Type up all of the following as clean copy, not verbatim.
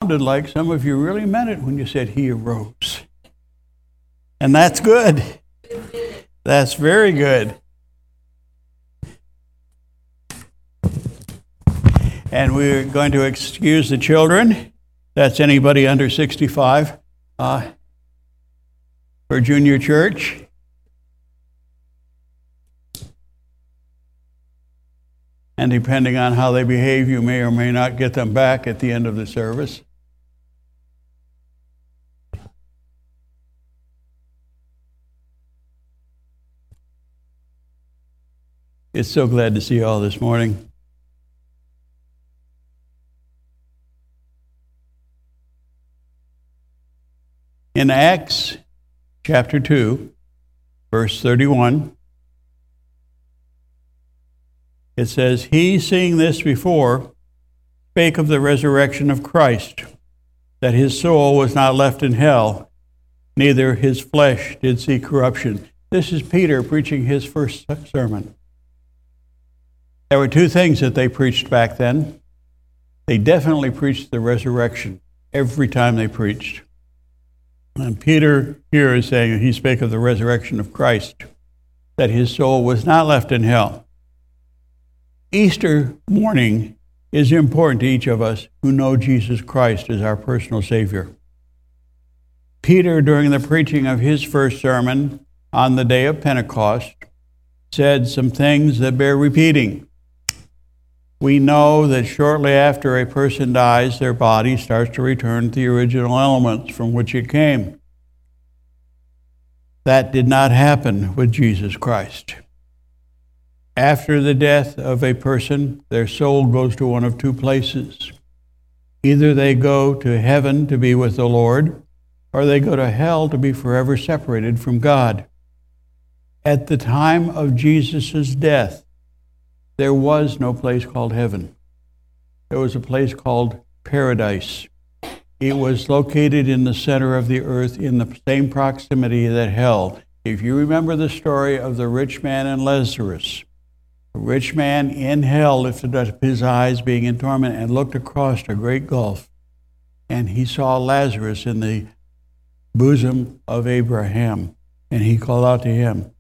sounded like some of you really meant it when you said he arose. And that's good. That's very good. And we're going to excuse the children. That's anybody under 65 for junior church. And depending on how they behave, you may or may not get them back at the end of the service. It's so glad to see you all this morning. In Acts chapter 2, verse 31, it says, "He, seeing this before, spake of the resurrection of Christ, that his soul was not left in hell, neither his flesh did see corruption." This is Peter preaching his first sermon. There were two things that they preached back then. They definitely preached the resurrection every time they preached. And Peter here is saying he spake of the resurrection of Christ, that his soul was not left in hell. Easter morning is important to each of us who know Jesus Christ as our personal Savior. Peter, during the preaching of his first sermon on the day of Pentecost, said some things that bear repeating. We know that shortly after a person dies, their body starts to return to the original elements from which it came. That did not happen with Jesus Christ. After the death of a person, their soul goes to one of two places. Either they go to heaven to be with the Lord, or they go to hell to be forever separated from God. At the time of Jesus' death, there was no place called heaven. There was a place called paradise. It was located in the center of the earth in the same proximity that hell. If you remember the story of the rich man and Lazarus, the rich man in hell lifted up his eyes being in torment and looked across a great gulf, and he saw Lazarus in the bosom of Abraham, and he called out to him.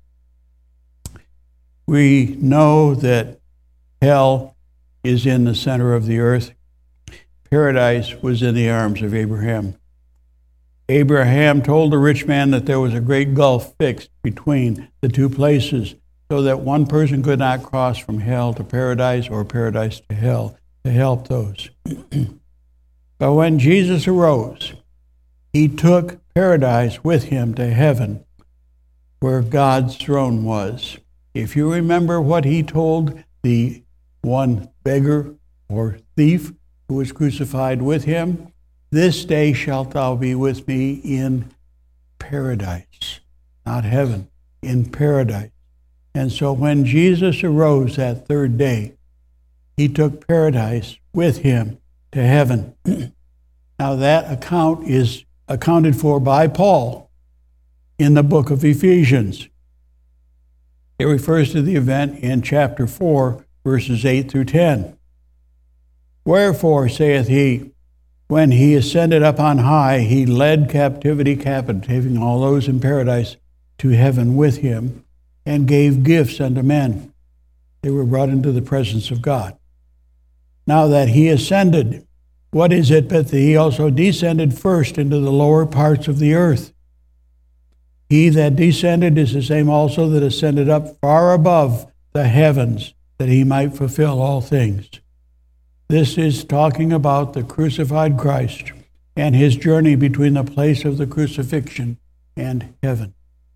We know that hell is in the center of the earth. Paradise was in the arms of Abraham. Abraham told the rich man that there was a great gulf fixed between the two places, so that one person could not cross from hell to paradise or paradise to hell to help those. But when Jesus arose, he took paradise with him to heaven, where God's throne was. If you remember what he told the one beggar or thief who was crucified with him, "This day shalt thou be with me in paradise," not heaven, in paradise. And so when Jesus arose that third day, he took paradise with him to heaven. Now that account is accounted for by Paul in the book of Ephesians. It refers to the event in chapter 4, verses 8 through 10. "Wherefore, saith he, when he ascended up on high, he led captivity captive, taking all those in paradise to heaven with him, and gave gifts unto men." They were brought into the presence of God. "Now that he ascended, what is it but that he also descended first into the lower parts of the earth? He that descended is the same also that ascended up far above the heavens, that he might fulfill all things." This is talking about the crucified Christ and his journey between the place of the crucifixion and heaven.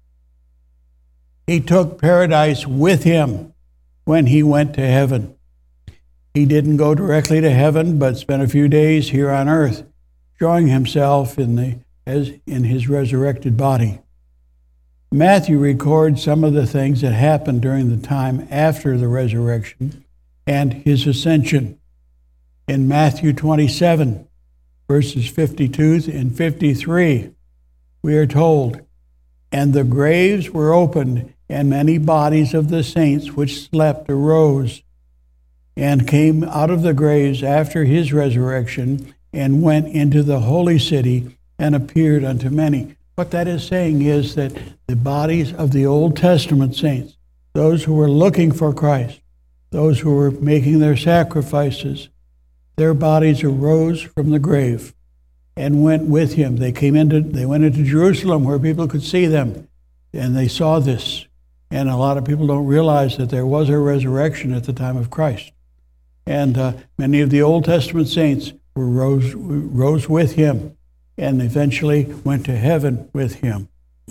He took paradise with him when he went to heaven. He didn't go directly to heaven, but spent a few days here on earth, showing himself in his resurrected body. Matthew records some of the things that happened during the time after the resurrection and his ascension. In Matthew 27, verses 52 and 53, we are told, "And the graves were opened, and many bodies of the saints which slept arose, and came out of the graves after his resurrection, and went into the holy city and appeared unto many. What that is saying is that the bodies of the Old Testament saints, those who were looking for Christ, those who were making their sacrifices, their bodies arose from the grave and went with him. They went into Jerusalem where people could see them, and they saw this. And a lot of people don't realize that there was a resurrection at the time of Christ. And many of the Old Testament saints rose with him and eventually went to heaven with him.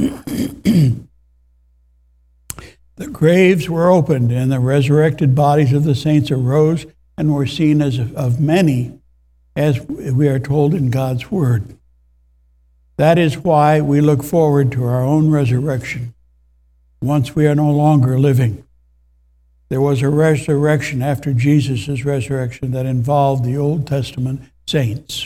The graves were opened, and the resurrected bodies of the saints arose and were seen as of many, as we are told in God's Word. That is why we look forward to our own resurrection once we are no longer living. There was a resurrection after Jesus' resurrection that involved the Old Testament saints.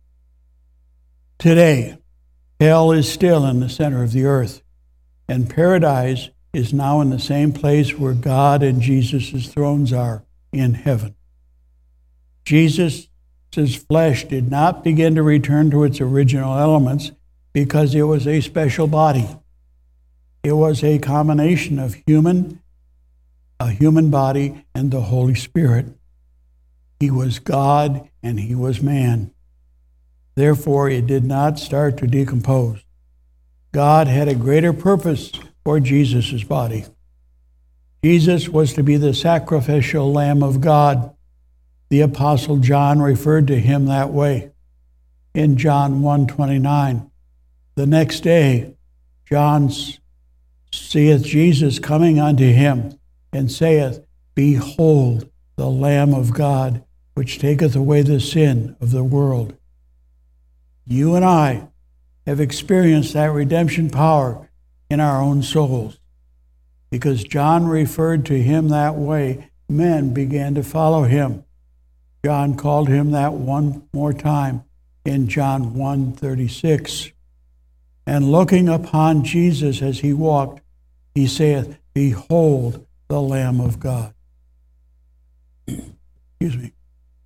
Today, hell is still in the center of the earth, and paradise is now in the same place where God and Jesus' thrones are, in heaven. Jesus' flesh did not begin to return to its original elements because it was a special body. It was a combination of a human body and the Holy Spirit. He was God and he was man. Therefore, it did not start to decompose. God had a greater purpose for Jesus' body. Jesus was to be the sacrificial Lamb of God. The Apostle John referred to him that way in John 1:29. The next day, John seeth Jesus coming unto him, and saith, Behold, the Lamb of God, which taketh away the sin of the world. You and I have experienced that redemption power in our own souls. Because John referred to him that way, men began to follow him. John called him that one more time in John 1:36. And looking upon Jesus as he walked, he saith, Behold, the Lamb of God. Excuse me.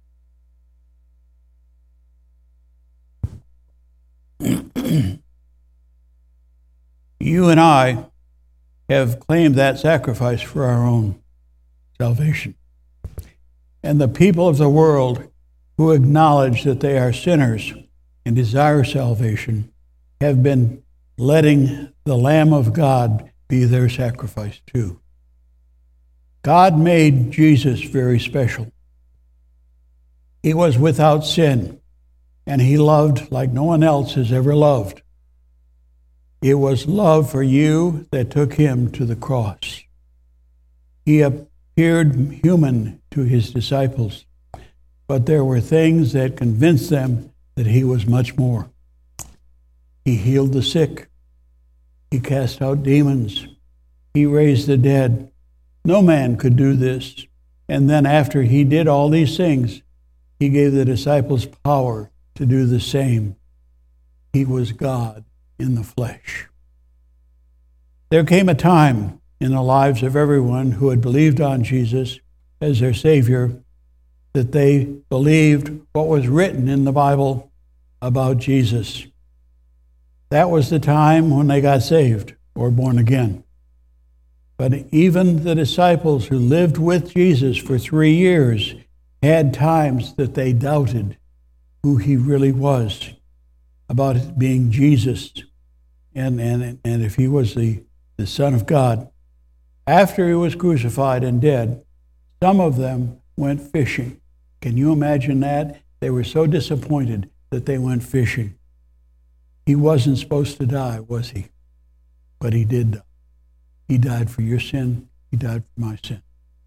You and I have claimed that sacrifice for our own salvation. And the people of the world who acknowledge that they are sinners and desire salvation have been letting the Lamb of God be their sacrifice too. God made Jesus very special. He was without sin, and he loved like no one else has ever loved. It was love for you that took him to the cross. He appeared human to his disciples, but there were things that convinced them that he was much more. He healed the sick. He cast out demons. He raised the dead. No man could do this. And then after he did all these things, he gave the disciples power to do the same. He was God in the flesh. There came a time in the lives of everyone who had believed on Jesus as their Savior that they believed what was written in the Bible about Jesus. That was the time when they got saved or born again. But even the disciples who lived with Jesus for 3 years had times that they doubted who he really was, about it being Jesus and if he was the Son of God. After he was crucified and dead, some of them went fishing. Can you imagine that? They were so disappointed that they went fishing. He wasn't supposed to die, was he? But he did die. He died for your sin. He died for my sin.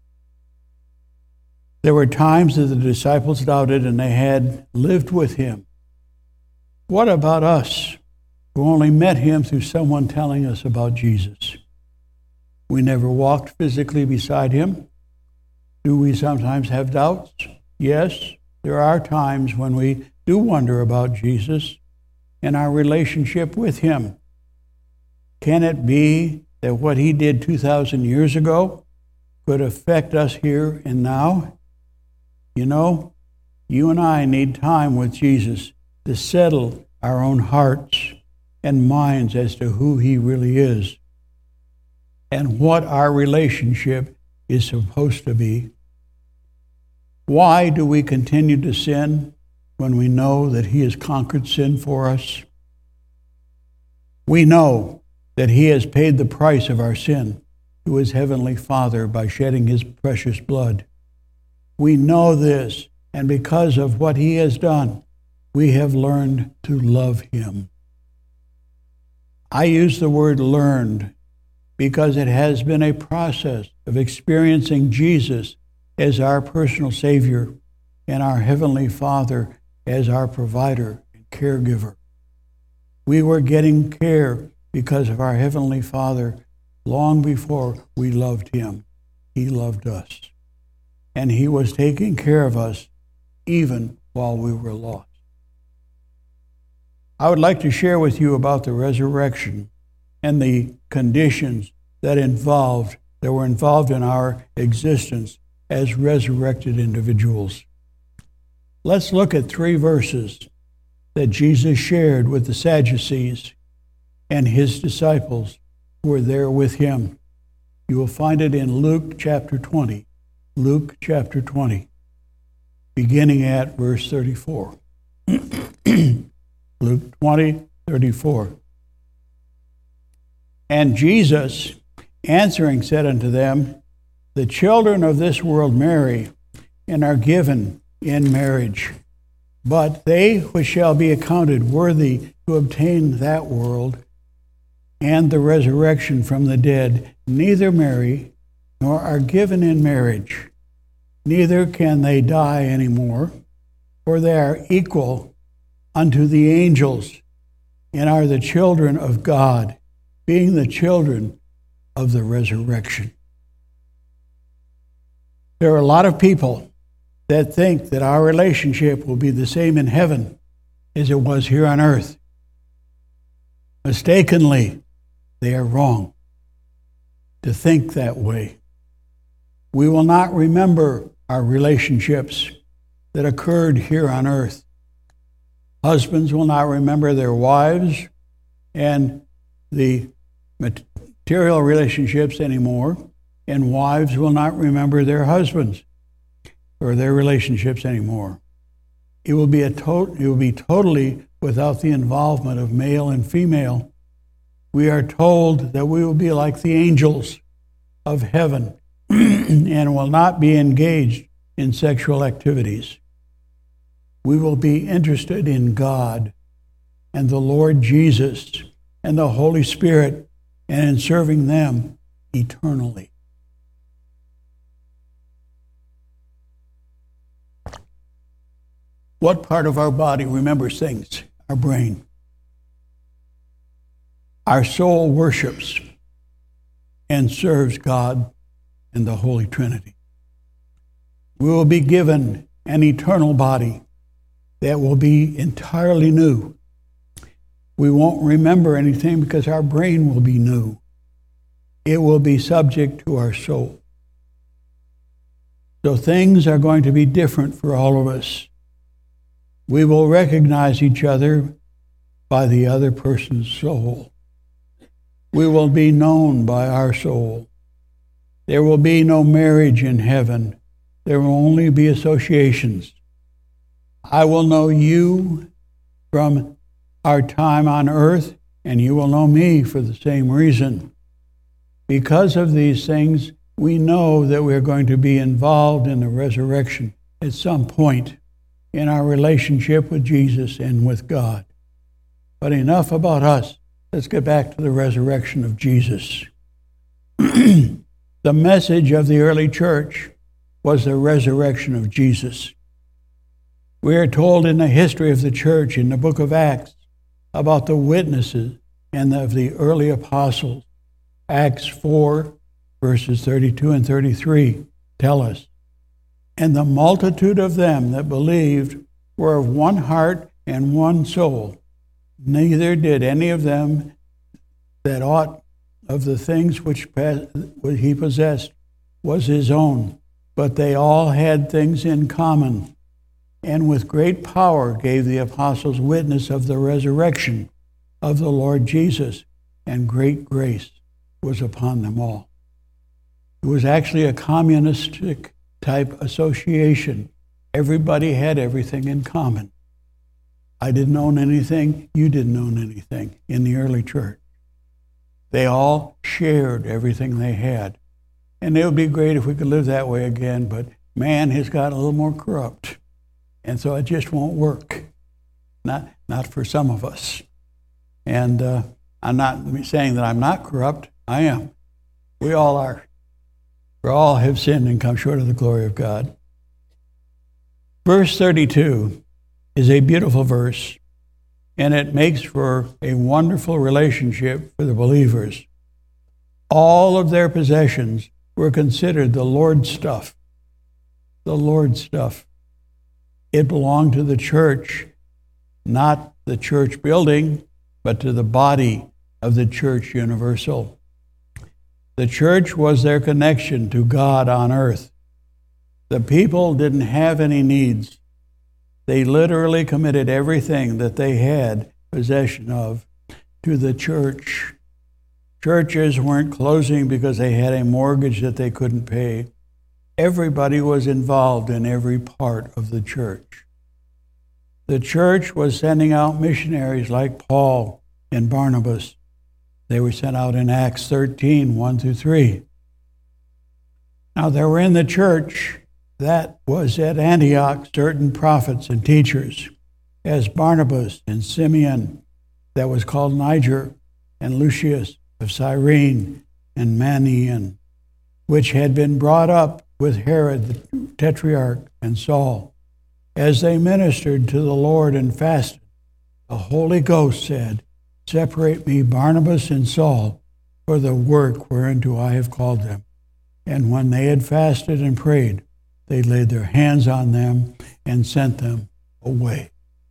There were times that the disciples doubted and they had lived with him. What about us who only met him through someone telling us about Jesus? We never walked physically beside him. Do we sometimes have doubts? Yes, there are times when we do wonder about Jesus and our relationship with him. Can it be that what he did 2,000 years ago could affect us here and now? You know, You and I need time with Jesus to settle our own hearts and minds as to who he really is and what our relationship is supposed to be. Why do we continue to sin when we know that he has conquered sin for us? We know that he has paid the price of our sin to his heavenly Father by shedding his precious blood. We know this, and because of what he has done, we have learned to love him. I use the word learned because it has been a process of experiencing Jesus as our personal Savior and our Heavenly Father as our provider and caregiver. We were getting care because of our Heavenly Father long before we loved him. He loved us. And he was taking care of us even while we were lost. I would like to share with you about the resurrection and the conditions that were involved in our existence as resurrected individuals. Let's look at 3 verses that Jesus shared with the Sadducees and his disciples who were there with him. You will find it in Luke chapter 20. Luke chapter 20, beginning at verse 34. Luke 20, 34. And Jesus, answering, said unto them, The children of this world marry, and are given in marriage. But they which shall be accounted worthy to obtain that world and the resurrection from the dead, neither marry, nor are given in marriage, neither can they die any more, for they are equal unto the angels, and are the children of God, being the children of the resurrection. There are a lot of people that think that our relationship will be the same in heaven as it was here on earth. Mistakenly, they are wrong to think that way. We will not remember our relationships that occurred here on earth. Husbands will not remember their wives and the material relationships anymore, and wives will not remember their husbands or their relationships anymore. It will be totally without the involvement of male and female. We are told that we will be like the angels of heaven and will not be engaged in sexual activities. We will be interested in God and the Lord Jesus and the Holy Spirit and in serving them eternally. What part of our body remembers things? Our brain. Our soul worships and serves God and the Holy Trinity. We will be given an eternal body that will be entirely new. We won't remember anything because our brain will be new. It will be subject to our soul. So things are going to be different for all of us. We will recognize each other by the other person's soul. We will be known by our soul. There will be no marriage in heaven. There will only be associations. I will know you from our time on earth, and you will know me for the same reason. Because of these things, we know that we're going to be involved in the resurrection at some point in our relationship with Jesus and with God. But enough about us. Let's get back to the resurrection of Jesus. The message of the early church was the resurrection of Jesus. We are told in the history of the church in the book of Acts about the witnesses and of the early apostles. Acts 4, verses 32 and 33 tell us, And the multitude of them that believed were of one heart and one soul. Neither did any of them that aught of the things which he possessed was his own, but they all had things in common. and with great power gave the apostles witness of the resurrection of the Lord Jesus, and great grace was upon them all. It was actually a communistic type association. Everybody had everything in common. I didn't own anything, you didn't own anything in the early church. They all shared everything they had. And it would be great if we could live that way again, but man has got a little more corrupt. And so it just won't work. Not for some of us. And I'm not saying that I'm not corrupt. I am. We all are. For all have sinned and come short of the glory of God. Verse 32 is a beautiful verse, and it makes for a wonderful relationship for the believers. All of their possessions were considered the Lord's stuff. The Lord's stuff. It belonged to the church, not the church building, but to the body of the church universal. The church was their connection to God on earth. The people didn't have any needs. They literally committed everything that they had possession of to the church. Churches weren't closing because they had a mortgage that they couldn't pay. Everybody was involved in every part of the church. The church was sending out missionaries like Paul and Barnabas. They were sent out in Acts 13, 1-3. Now there were in the church that was at Antioch certain prophets and teachers, as Barnabas and Simeon, that was called Niger, and Lucius of Cyrene, and Manaen, which had been brought up with Herod the Tetrarch and Saul. As they ministered to the Lord and fasted, the Holy Ghost said, "Separate me, Barnabas and Saul, for the work whereunto I have called them." And when they had fasted and prayed, they laid their hands on them and sent them away.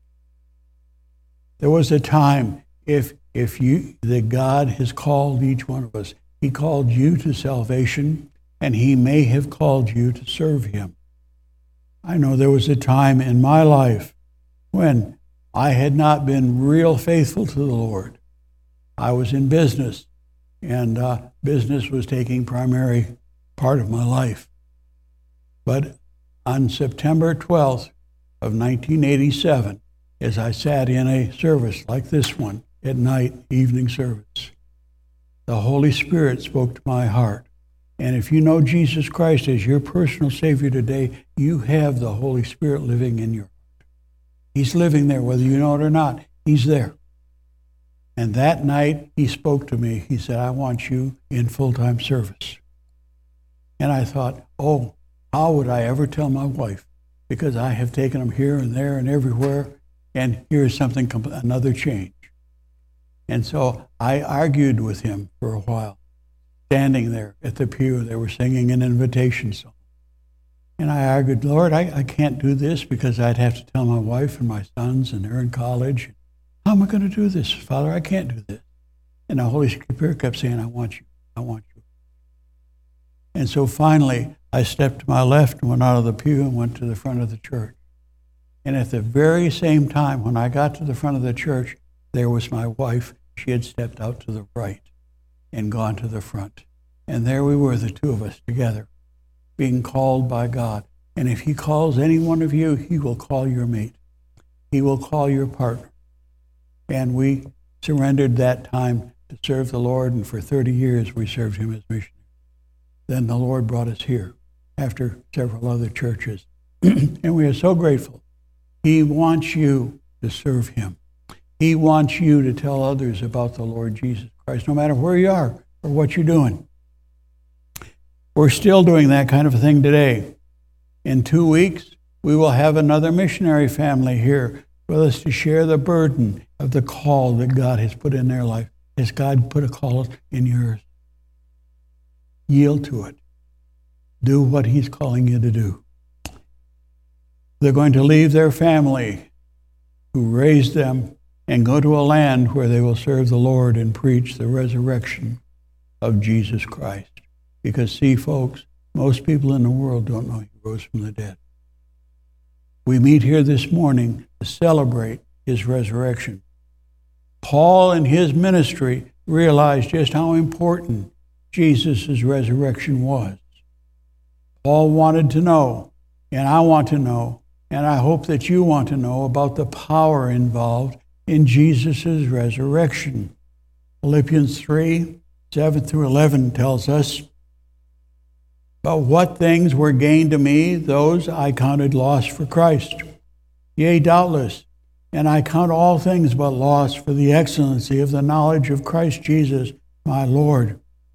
There was a time, if that God has called each one of us, He called you to salvation, and He may have called you to serve Him. I know there was a time in my life when I had not been real faithful to the Lord. I was in business, and business was taking primary part of my life. But on September 12th of 1987, as I sat in a service like this one at night, evening service, the Holy Spirit spoke to my heart. And if you know Jesus Christ as your personal Savior today, you have the Holy Spirit living in your heart. He's living there, whether you know it or not. He's there. And that night, He spoke to me. He said, "I want you in full-time service." And I thought, oh, how would I ever tell my wife? Because I have taken them here and there and everywhere, and here's something, another change. And so I argued with him for a while, standing there at the pew. They were singing an invitation song. And I argued, "Lord, I can't do this because I'd have to tell my wife and my sons, and they're in college. How am I going to do this, Father? I can't do this." And the Holy Spirit kept saying, "I want you. I want you." And so finally, I stepped to my left and went out of the pew and went to the front of the church. And at the very same time, when I got to the front of the church, there was my wife. She had stepped out to the right and gone to the front. And there we were, the two of us together, being called by God. And if He calls any one of you, He will call your mate. He will call your partner. And we surrendered that time to serve the Lord, and for 30 years we served Him as missionaries. Then the Lord brought us here after several other churches. And we are so grateful. He wants you to serve Him. He wants you to tell others about the Lord Jesus Christ, no matter where you are or what you're doing. We're still doing that kind of a thing today. In 2 weeks, we will have another missionary family here with us to share the burden of the call that God has put in their life. Has God put a call in yours? Yield to it. Do what He's calling you to do. They're going to leave their family who raised them and go to a land where they will serve the Lord and preach the resurrection of Jesus Christ. Because see, folks, most people in the world don't know He rose from the dead. we meet here this morning to celebrate his resurrection. Paul in his ministry realized just how important Jesus' resurrection was. Paul wanted to know, and I want to know, and I hope that you want to know about the power involved in Jesus' resurrection. Philippians 3, 7 through 11 tells us, "But what things were gained to me, those I counted loss for Christ. Yea, doubtless, and I count all things but loss for the excellency of the knowledge of Christ Jesus, my Lord,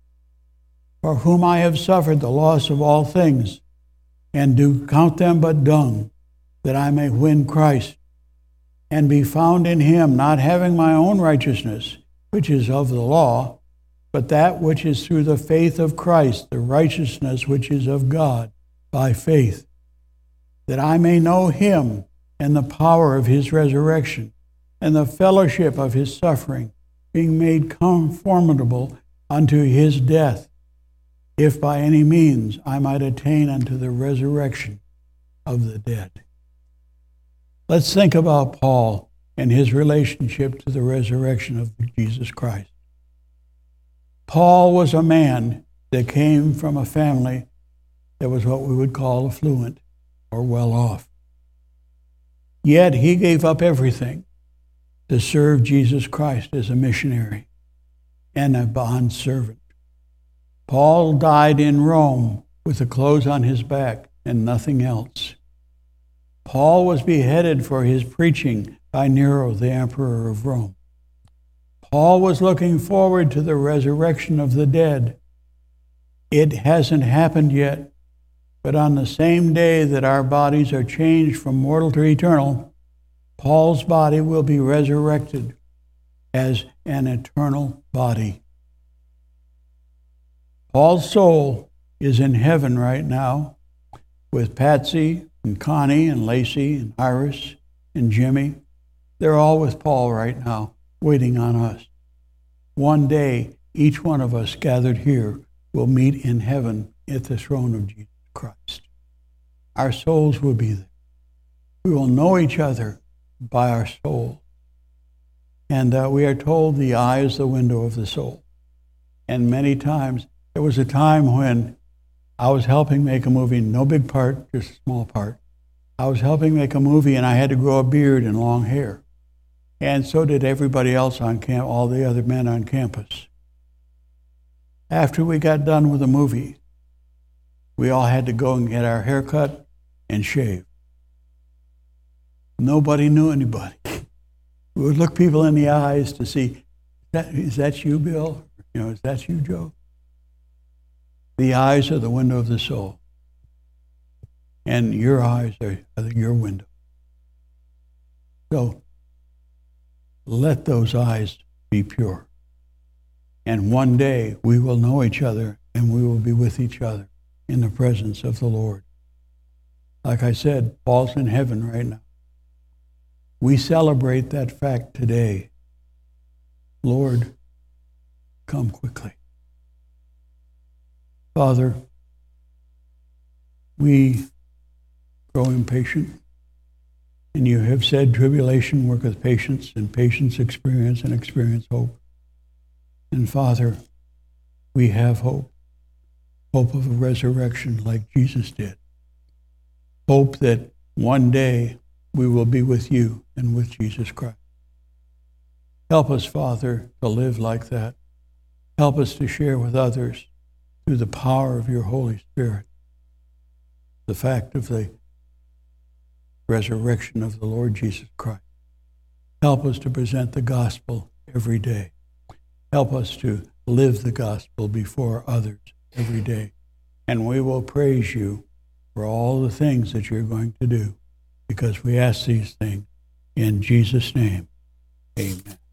for whom I have suffered the loss of all things, and do count them but dung, that I may win Christ, and be found in him, not having my own righteousness, which is of the law, but that which is through the faith of Christ, the righteousness which is of God by faith, that I may know him and the power of his resurrection, and the fellowship of his suffering, being made conformable unto his death, if by any means I might attain unto the resurrection of the dead." Let's think about Paul and his relationship to the resurrection of Jesus Christ. Paul was a man that came from a family that was what we would call affluent or well off. Yet he gave up everything to serve Jesus Christ as a missionary and a bond servant. Paul died in Rome with the clothes on his back and nothing else. Paul was beheaded for his preaching by Nero, the emperor of Rome. Paul was looking forward to the resurrection of the dead. It hasn't happened yet, but on the same day that our bodies are changed from mortal to eternal, Paul's body will be resurrected as an eternal body. Paul's soul is in heaven right now with Patsy and Connie and Lacey and Iris and Jimmy. They're all with Paul right now, waiting on us. One day, each one of us gathered here will meet in heaven at the throne of Jesus Christ. Our souls will be there. We will know each other by our soul. And we are told the eye is the window of the soul. And many times, there was a time when I was helping make a movie, no big part, just a small part. I was helping make a movie and I had to grow a beard and long hair. And so did everybody else on camp, all the other men on campus. After we got done with the movie, we all had to go and get our hair cut and shave. Nobody knew anybody. We would look people in the eyes to see, is that you, Bill? Is that you, Joe? The eyes are the window of the soul. And your eyes are your window. So, let those eyes be pure. And one day we will know each other and we will be with each other in the presence of the Lord. Like I said, Paul's in heaven right now. We celebrate that fact today. Lord, come quickly. Father, we grow impatient. And you have said, tribulation worketh patience, and patience experience, and experience hope. And Father, we have hope. Hope of a resurrection like Jesus did. Hope that one day we will be with you and with Jesus Christ. Help us, Father, to live like that. Help us to share with others through the power of your Holy Spirit the fact of the resurrection of the Lord Jesus Christ. Help us to present the gospel every day. Help us to live the gospel before others every day. And we will praise you for all the things that you're going to do, because we ask these things in Jesus' name. Amen.